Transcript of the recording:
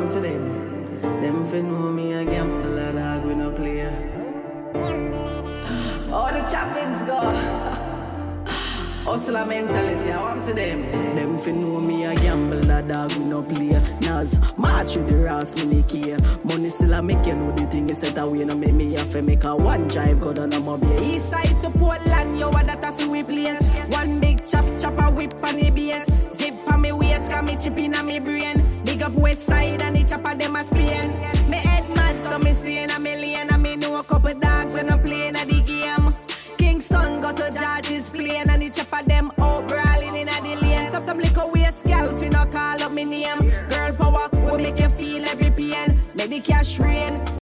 want to them. Them fi know me a gambler, dog, we no play. All the champions go. Hustler mentality, I want to them. Them fi know me a gambler, dog, we no play. Nas, march through the ras, me no care. Money still a make you know the thing is set away. No make me have to make a one drive, go down a mobile. East side to Portland, yo, what that a fi we place. One big chop, a whip on the base. Zip on me waist, got me chip in on me brain. Big up west side and the chopper them a Spain. Me head mad, so me stay in a million. And me know a couple dogs when I play in the game. Kingston got to George's plane and the chopper them out brawling in a the lane. Top some liquor waste, girl, fi no call up me name. Girl power, will make you feel every pain. Make the cash rain.